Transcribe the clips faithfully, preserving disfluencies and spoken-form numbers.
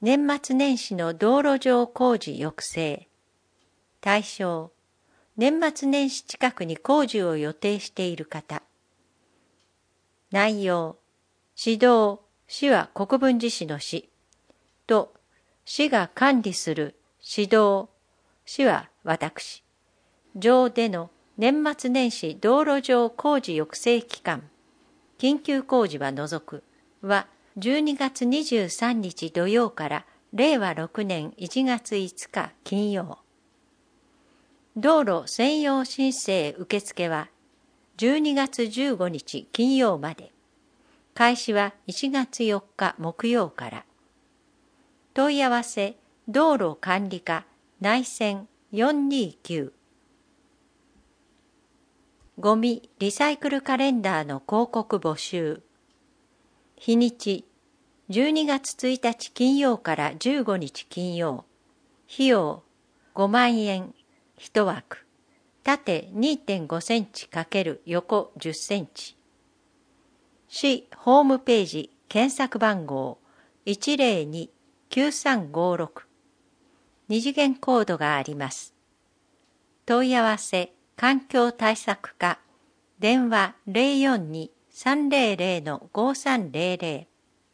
年末年始の道路上工事抑制。対象、年末年始近くに工事を予定している方。内容、市道、市は国分寺市の市と、市が管理する市道、市は私、上での年末年始道路上工事抑制期間、緊急工事は除くはじゅうにがつにじゅうさんにち土曜かられいわろくねんいちがついつか金曜。道路専用申請受付はじゅうにがつじゅうごにち金曜まで。開始はいちがつよっか木曜から。問い合わせ道路管理課内線よんにきゅう。ゴミリサイクルカレンダーの広告募集。日にちじゅうにがつついたち金曜からじゅうごにち金曜。費用ごまんえんいちわく。縦 にてんごセンチ×横じゅっセンチ。市ホームページ検索番号 いちぜろにきゅうさんごろく。二次元コードがあります。問い合わせ環境対策課電話 ゼロよんに さんぜろぜろ ごさんぜろぜろ。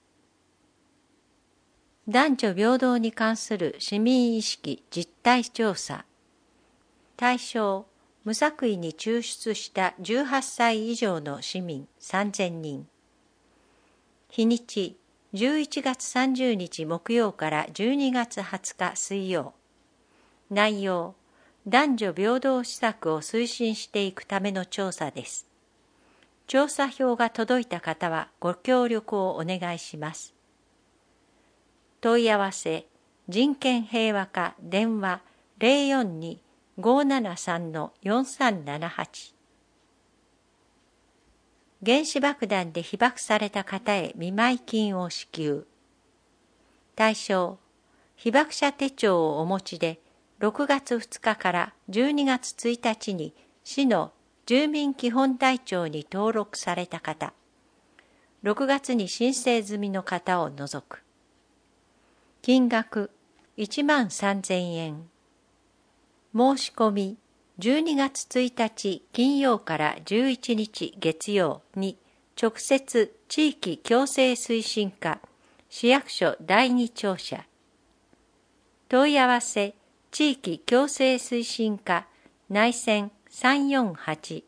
男女平等に関する市民意識実態調査。対象、無作為に抽出したじゅうはっさい以上の市民さんぜんにん。日にち、じゅういちがつさんじゅうにち木曜からじゅうにがつはつか水曜。内容、男女平等施策を推進していくための調査です。調査票が届いた方はご協力をお願いします。問い合わせ、人権平和課電話 ゼロよんに ごななさん よんさんななはち。原子爆弾で被爆された方へ見舞金を支給。対象、被爆者手帳をお持ちでろくがつふつかからじゅうにがつついたちに市の住民基本台帳に登録された方、ろくがつに申請済みの方を除く。金額いちまんさんぜんえん。申し込みじゅうにがつついたち金曜からじゅういちにち月曜に直接地域共生推進課市役所だいに庁舎。問い合わせ地域共生推進課内線さんよんはち。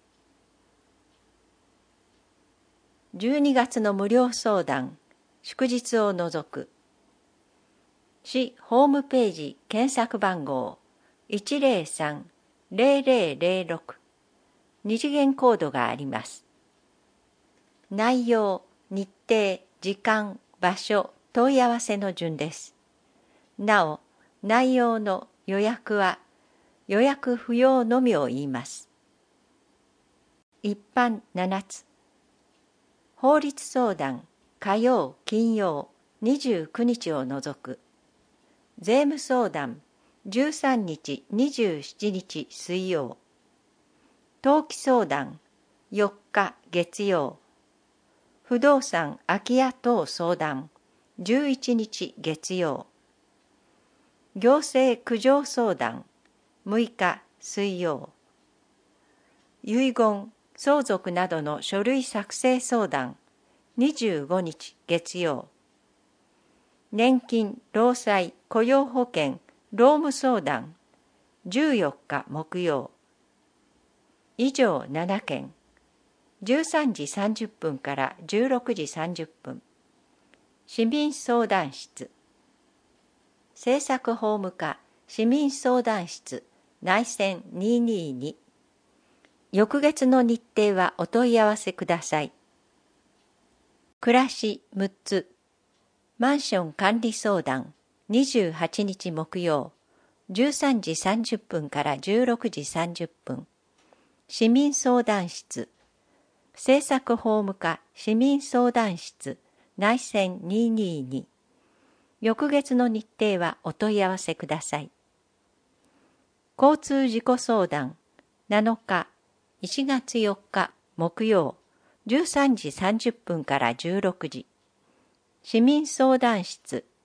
じゅうにがつの無料相談、祝日を除く。市ホームページ検索番号 いちぜろさん ぜろぜろぜろろく。二次元コードがあります。内容、日程、時間、場所、問い合わせの順です。なお、内容の予約は予約不要のみを言います。一般ななつ。法律相談、火曜、金曜、にじゅうくにちを除く。税務相談、じゅうさんにち、にじゅうしちにち水曜。登記相談、よっか月曜。不動産空き家等相談、じゅういちにち月曜。行政苦情相談、むいか水曜。遺言、相続などの書類作成相談、にじゅうごにち月曜。年金、労災、雇用保険、労務相談、じゅうよっか木曜。以上ななけん。じゅうさんじさんじゅっぷんからじゅうろくじさんじゅっぷん。市民相談室。政策法務課市民相談室内線にひゃくにじゅうに。翌月の日程はお問い合わせください。暮らしむっつ。マンション管理相談にじゅうはちにち木曜じゅうさんじさんじゅっぷんからじゅうろくじさんじゅっぷん。市民相談室。政策法務課市民相談室内線にひゃくにじゅうに。翌月の日程はお問い合わせください。交通事故相談なのかいちがつよっか木曜じゅうさんじさんじゅっぷんからじゅうろくじ。市民相談室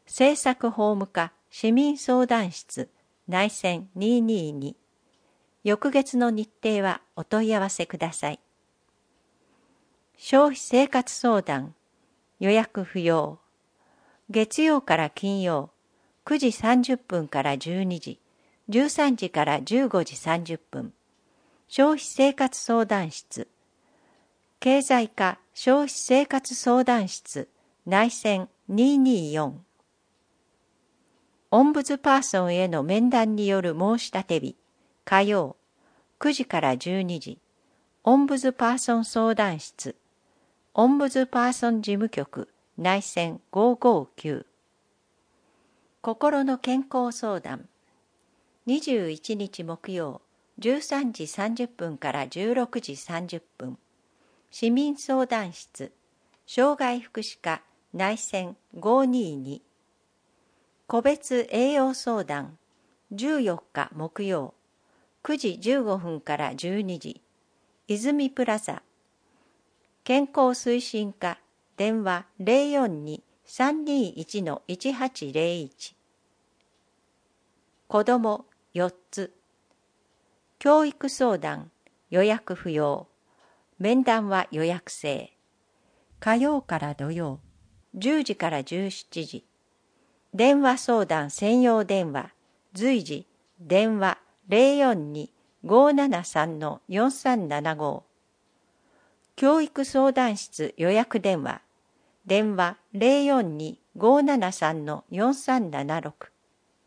政策法務課市民相談室内線にひゃくにじゅうに。翌月の日程はお問い合わせください。消費生活相談予約不要。月曜から金曜くじさんじゅっぷんからじゅうにじ、じゅうさんじからじゅうごじさんじゅっぷん。消費生活相談室経済課消費生活相談室内線にひゃくにじゅうよん。オンブズパーソンへの面談による申し立て日火曜くじからじゅうにじ、オンブズパーソン相談室オンブズパーソン事務局内線ごーごーきゅう。心の健康相談にじゅういちにち木曜じゅうさんじさんじゅっぷんからじゅうろくじさんじゅっぷん。市民相談室障害福祉課内線ごーにーに。個別栄養相談じゅうよっか木曜くじじゅうごふんからじゅうにじ、泉プラザ健康推進課電話 ゼロよんに さんにいち いちはちゼロいち。子どもよっつ。教育相談予約不要。面談は予約制。火曜から土曜じゅうじからじゅうしちじ。電話相談専用電話随時電話 ゼロよんに ごーななさん よんさんななご。教育相談室予約電話電話 ゼロよんに ごーななさん よんさんななろく。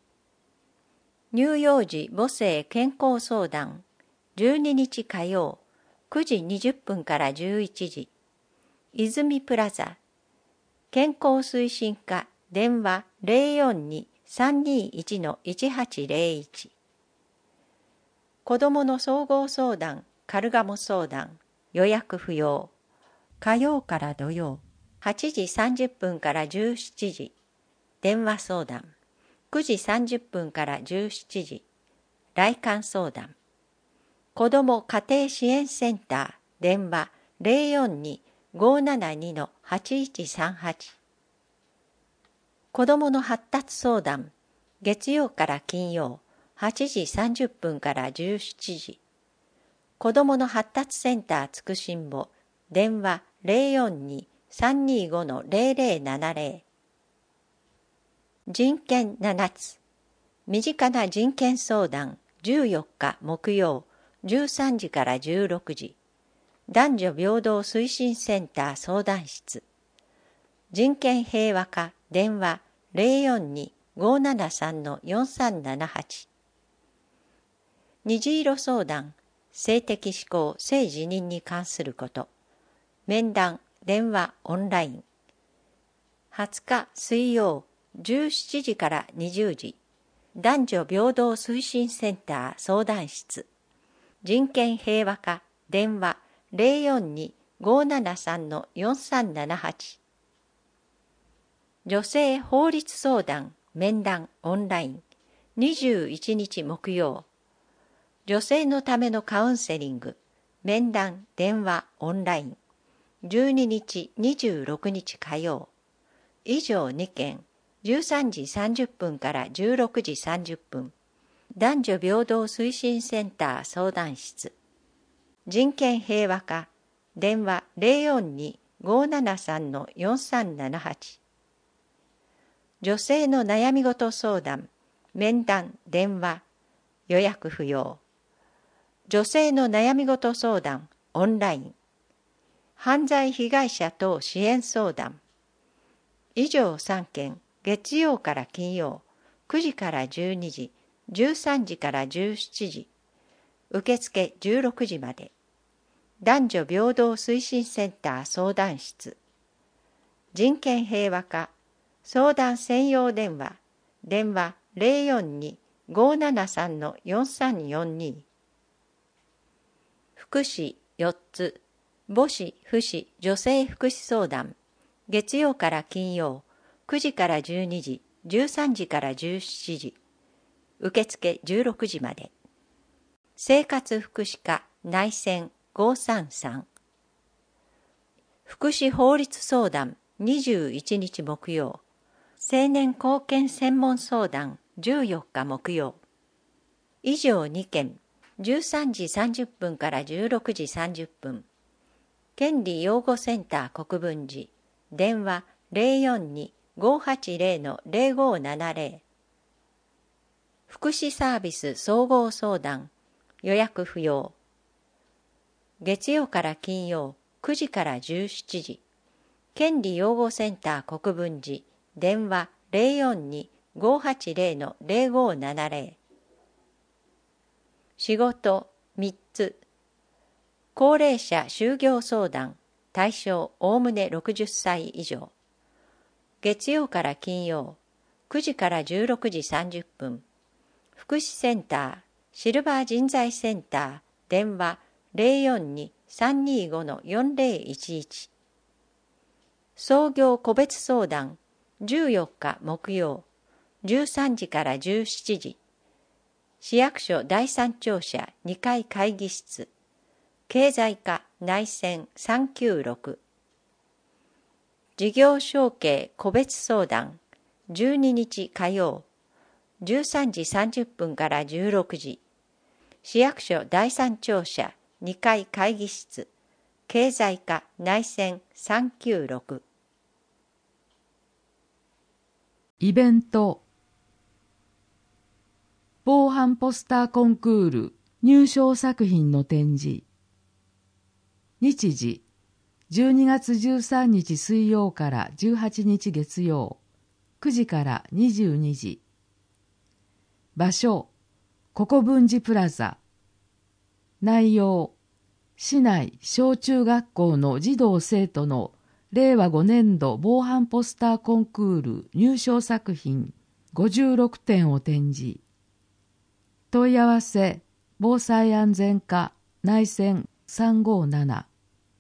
乳幼児母性健康相談じゅうににち火曜くじにじゅっぷんからじゅういちじ。泉プラザ健康推進課電話 ゼロよんに さんにいち いちはちゼロいち。子どもの総合相談カルガモ相談予約不要。火曜から土曜はちじさんじゅっぷんからじゅうしちじ。電話相談くじさんじゅっぷんからじゅうしちじ。来館相談子ども家庭支援センター電話 ゼロよんに ごーななに はちいちさんはち。子どもの発達相談月曜から金曜はちじさんじゅっぷんからじゅうしちじ。子どもの発達センターつくしんぼ電話 ゼロよんに さんにご ゼロゼロななゼロ。人権ななつ。身近な人権相談じゅうよっか木曜じゅうさんじからじゅうろくじ。男女平等推進センター相談室人権平和課電話 ゼロよんに ごーななさん よんさんななはち。虹色相談性的指向性自認に関すること面談電話オンラインはつか水曜じゅうしちじからにじゅうじ。男女平等推進センター相談室人権平和課電話 ゼロよんに ごーななさん よんさんななはち。女性法律相談面談オンラインにじゅういちにち木曜女性のためのカウンセリング面談電話オンラインじゅうににちにじゅうろくにち火曜以上にけんじゅうさんじさんじゅっぷんからじゅうろくじさんじゅっぷん男女平等推進センター相談室人権平和課電話 ゼロよんに ごーななさん よんさんななはち。女性の悩み事相談面談電話予約不要。女性の悩み事相談オンライン犯罪被害者等支援相談以上さんけん月曜から金曜くじからじゅうにじ、じゅうさんじからじゅうしちじ。受付じゅうろくじまで。男女平等推進センター相談室。人権平和課相談専用電話電話 ゼロよんに ごーななさん よんさんよんに。福祉よっつ母子父子女性福祉相談月曜から金曜くじからじゅうにじ、じゅうさんじからじゅうしちじ。受付じゅうろくじまで。生活福祉課内線ごーさんさん。福祉法律相談にじゅういちにち木曜青年貢献専門相談じゅうよっか木曜。以上にけん、じゅうさんじさんじゅっぷんからじゅうろくじさんじゅっぷん。権利擁護センター国分寺、電話 ゼロよんに ごーはちゼロ の ゼロごーななゼロ。福祉サービス総合相談、予約不要。月曜から金曜くじからじゅうしちじ。権利擁護センター国分寺、電話 ゼロよんに ごーはちゼロ の ゼロごーななゼロ。仕事みっつ。高齢者就業相談、対象おおむねろくじゅっさい以上。月曜から金曜くじからじゅうろくじさんじゅっぷん。福祉センター、シルバー人材センター、電話 ゼロよんに さんにーご の よんゼロいちいち。創業個別相談、じゅうよっか木曜、じゅうさんじからじゅうしちじ。市役所第三庁舎にかい会議室。経済課内線さんきゅうろく。事業承継個別相談、じゅうににち火曜、じゅうさんじさんじゅっぷんからじゅうろくじ。市役所第三庁舎にかい会議室。経済課内線さんきゅうろく。 イベント。防犯ポスターコンクール入賞作品の展示。日時、じゅうにがつじゅうさんにち水曜からじゅうはちにち月曜、くじからにじゅうにじ。場所、国分寺プラザ。内容、市内小中学校の児童生徒のれいわごねんど防犯ポスターコンクール入賞作品ごじゅうろくてんを展示。問い合わせ、防災安全課内線さんごーなな。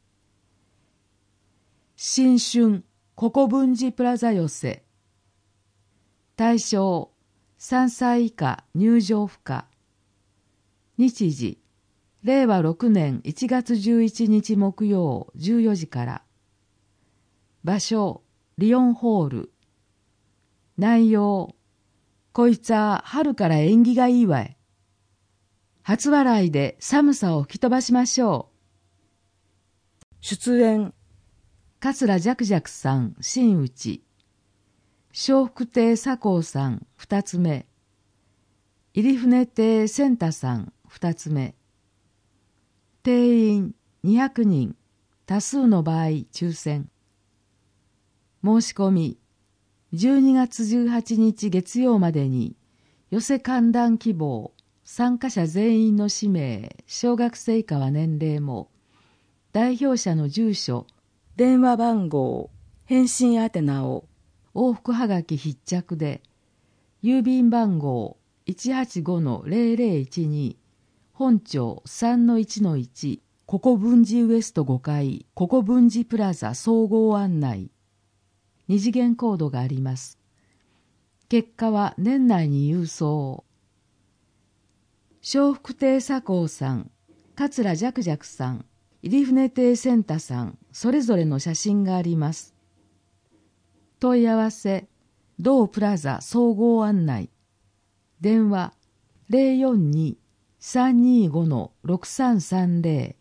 新春国分寺プラザ寄せ。対象、さんさい以下入場不可。日時、れいわろくねんいちがつじゅういちにち木曜じゅうよじから。場所、リオンホール。内容、こいつは春から縁起がいいわい。初笑いで寒さを吹き飛ばしましょう。出演、桂寂々さん、真打ち。笑福亭左近さん、二つ目。入船亭仙太さん、二つ目。定員にひゃくにん、多数の場合抽選。申し込み、じゅうにがつじゅうはちにち月曜までに、寄せ観覧希望、参加者全員の氏名、小学生以下は年齢も、代表者の住所、電話番号、返信宛名を、往復はがき必着で、郵便番号 いちはちごのゼロゼロいちに、本庁 さんのいちのいち、国分寺ウエストごかい、国分寺プラザ総合案内。二次元コードがあります。結果は年内に郵送。笑福亭左近さん、桂寂々さん、入船亭仙太さん、それぞれの写真があります。問い合わせ、同プラザ総合案内。電話、ゼロよんに さんにーごのろくさんさんゼロ。